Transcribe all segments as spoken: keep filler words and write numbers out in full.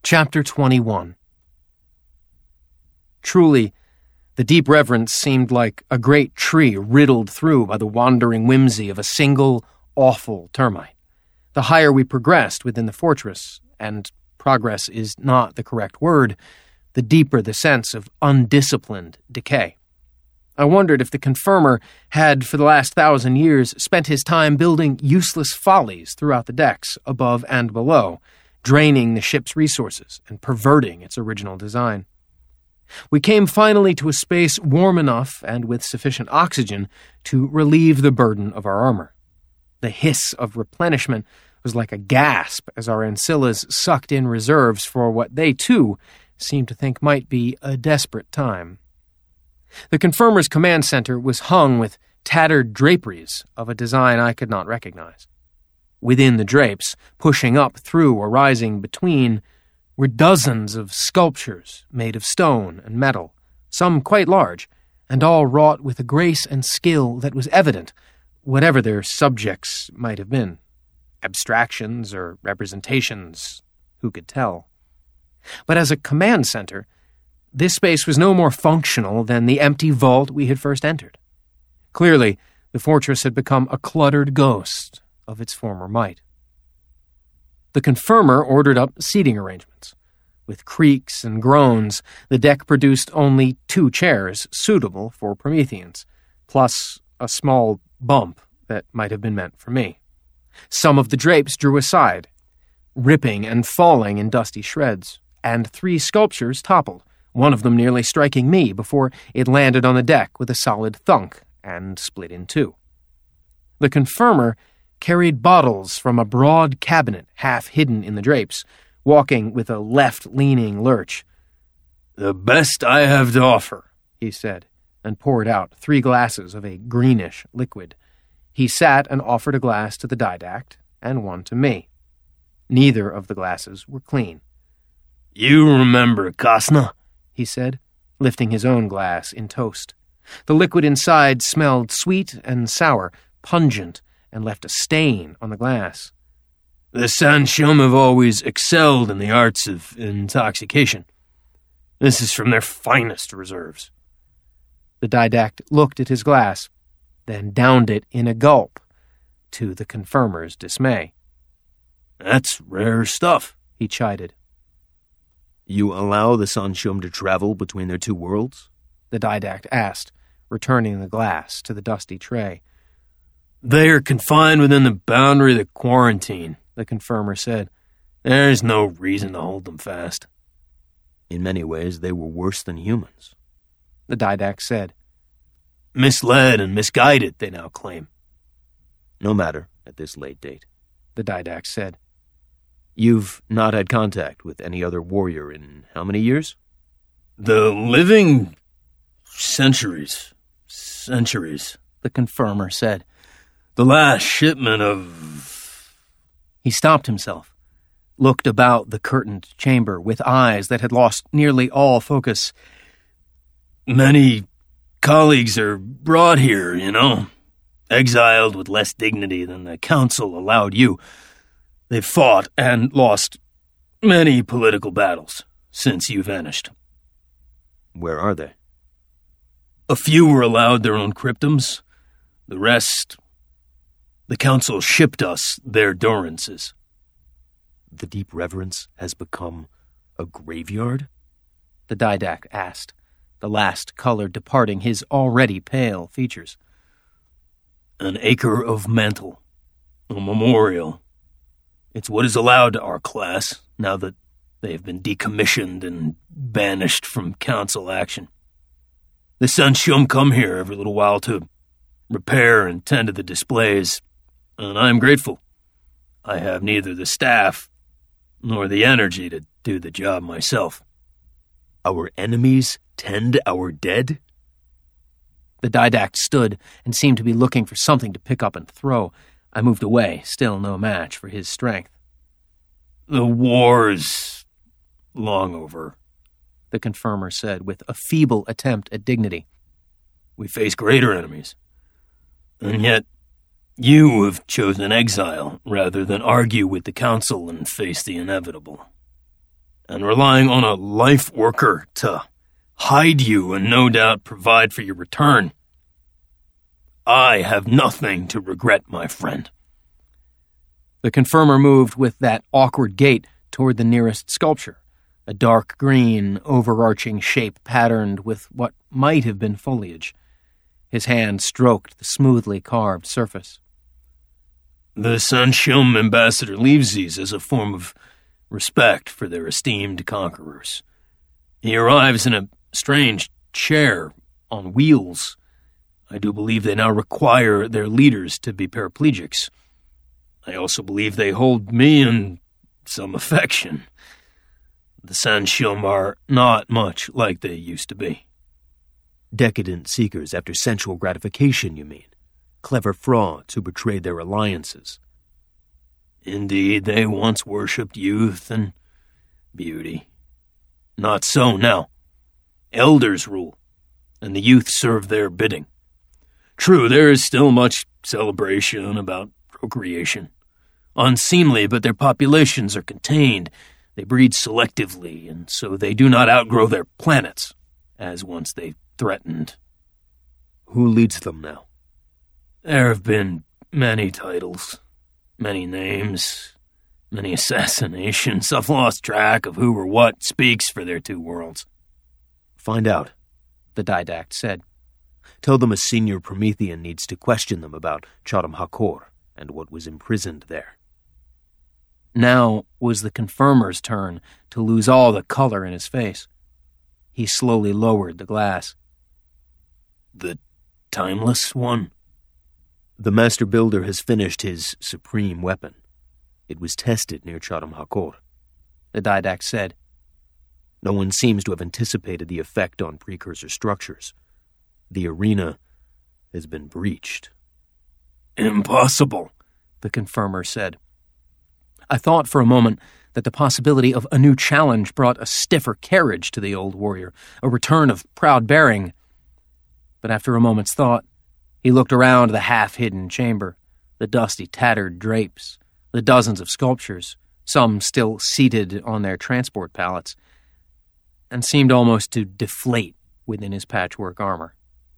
Chapter twenty-one. Truly, the deep reverence seemed like a great tree riddled through by the wandering whimsy of a single, awful termite. The higher we progressed within the fortress, and progress is not the correct word, the deeper the sense of undisciplined decay. I wondered if the confirmer had, for the last thousand years, spent his time building useless follies throughout the decks, above and below, draining the ship's resources and perverting its original design. We came finally to a space warm enough and with sufficient oxygen to relieve the burden of our armor. The hiss of replenishment was like a gasp as our ancillas sucked in reserves for what they, too, seemed to think might be a desperate time. The confirmer's command center was hung with tattered draperies of a design I could not recognize. Within the drapes, pushing up through or rising between, were dozens of sculptures made of stone and metal, some quite large, and all wrought with a grace and skill that was evident, whatever their subjects might have been. Abstractions or representations, who could tell? But as a command center, this space was no more functional than the empty vault we had first entered. Clearly, the fortress had become a cluttered ghost of its former might. The confirmer ordered up seating arrangements. With creaks and groans, the deck produced only two chairs suitable for Prometheans, plus a small bump that might have been meant for me. Some of the drapes drew aside, ripping and falling in dusty shreds, and three sculptures toppled, one of them nearly striking me before it landed on the deck with a solid thunk and split in two. The confirmer carried bottles from a broad cabinet half hidden in the drapes, walking with a left-leaning lurch. "The best I have to offer," he said, and poured out three glasses of a greenish liquid. He sat and offered a glass to the didact and one to me. Neither of the glasses were clean. "You remember Kasna?" he said, lifting his own glass in toast. The liquid inside smelled sweet and sour, pungent, and left a stain on the glass. "The Sanshum have always excelled in the arts of intoxication. This is from their finest reserves." The didact looked at his glass, then downed it in a gulp, to the confirmer's dismay. "That's rare stuff," he chided. "You allow the Sanshum to travel between their two worlds?" the didact asked, returning the glass to the dusty tray. "They are confined within the boundary of the quarantine," the confirmer said. "There's no reason to hold them fast." "In many ways, they were worse than humans," the didact said. "Misled and misguided, they now claim." "No matter at this late date," the didact said. "You've not had contact with any other warrior in how many years?" "The living... centuries. Centuries," the confirmer said. "The last shipment of..." He stopped himself, looked about the curtained chamber with eyes that had lost nearly all focus. "Many colleagues are brought here, you know, exiled with less dignity than the council allowed you. They've fought and lost many political battles since you vanished." "Where are they?" "A few were allowed their own cryptums. The rest... the council shipped us their durances." "The Deep Reverence has become a graveyard?" the didact asked, the last color departing his already pale features. "An acre of mantle. A memorial. It's what is allowed to our class, now that they have been decommissioned and banished from council action. The Sanshum come here every little while to repair and tend to the displays, and I am grateful. I have neither the staff nor the energy to do the job myself." "Our enemies tend our dead?" The didact stood and seemed to be looking for something to pick up and throw. I moved away, still no match for his strength. "The war's long over," the confirmer said with a feeble attempt at dignity. "We face greater enemies. And yet, you have chosen exile rather than argue with the council and face the inevitable." and relying on a life worker to hide you and no doubt provide for your return. I have nothing to regret, my friend. The confirmer moved with that awkward gait toward the nearest sculpture, a dark green, overarching shape patterned with what might have been foliage. His hand stroked the smoothly carved surface. The Sanshum ambassador leaves these as a form of respect for their esteemed conquerors. He arrives in a strange chair on wheels. I do believe they now require their leaders to be paraplegics. I also believe they hold me in some affection. The Sanshum are not much like they used to be. Decadent seekers after sensual gratification, you mean? Clever frauds who betrayed their alliances. Indeed, they once worshipped youth and beauty. Not so now. Elders rule, and the youth serve their bidding. True, there is still much celebration about procreation. Unseemly, but their populations are contained. They breed selectively, and so they do not outgrow their planets, as once they threatened. Who leads them now? There have been many titles, many names, many assassinations. I've lost track of who or what speaks for their two worlds. Find out, the Didact said. Tell them a senior Promethean needs to question them about Chadam Hakor and what was imprisoned there. Now was the confirmer's turn to lose all the color in his face. He slowly lowered the glass. The Timeless One? The Master Builder has finished his supreme weapon. It was tested near Chadam Hakor, the Didact said. No one seems to have anticipated the effect on precursor structures. The arena has been breached. Impossible, the confirmer said. I thought for a moment that the possibility of a new challenge brought a stiffer carriage to the old warrior, a return of proud bearing. But after a moment's thought, he looked around the half-hidden chamber, the dusty, tattered drapes, the dozens of sculptures, some still seated on their transport pallets, and seemed almost to deflate within his patchwork armor.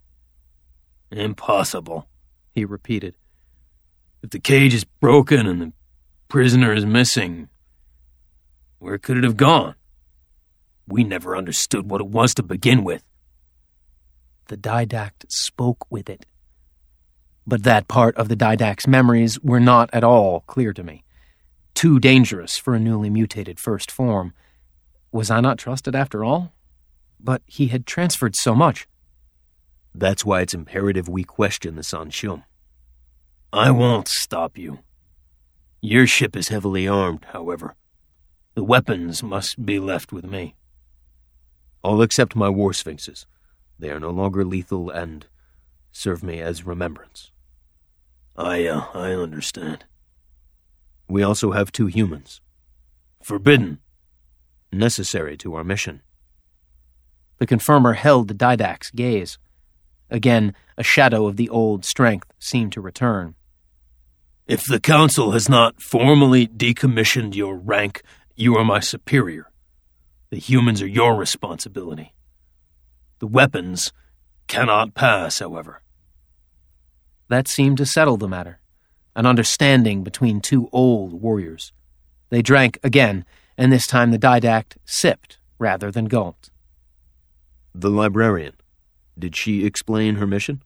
Impossible, he repeated. If the cage is broken and the prisoner is missing, where could it have gone? We never understood what it was to begin with. The Didact spoke with it. But that part of the Didact's memories were not at all clear to me. Too dangerous for a newly mutated first form. Was I not trusted after all? But he had transferred so much. That's why it's imperative we question the Sanshum. I won't stop you. Your ship is heavily armed, however. The weapons must be left with me. I'll accept my war sphinxes. They are no longer lethal and serve me as remembrance. I, uh, I understand. We also have two humans. Forbidden. Necessary to our mission. The confirmer held the Didact's gaze. Again, a shadow of the old strength seemed to return. If the Council has not formally decommissioned your rank, you are my superior. The humans are your responsibility. The weapons cannot pass, however. That seemed to settle the matter, an understanding between two old warriors. They drank again, and this time the Didact sipped rather than gulped. The librarian, did she explain her mission?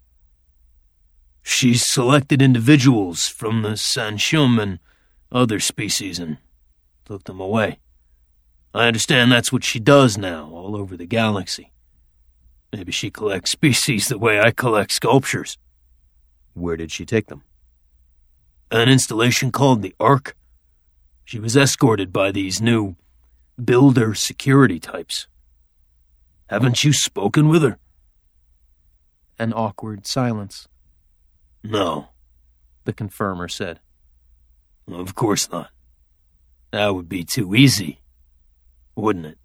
She selected individuals from the Sanshum and other species and took them away. I understand that's what she does now, all over the galaxy. Maybe she collects species the way I collect sculptures. Where did she take them? An installation called the Ark. She was escorted by these new builder security types. Haven't you spoken with her? An awkward silence. No, the confirmer said. Of course not. That would be too easy, wouldn't it?